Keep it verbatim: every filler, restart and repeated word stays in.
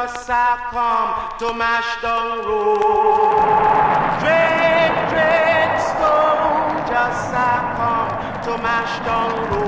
just a come to mash down road. Dread, dread stone just a come to mash down road.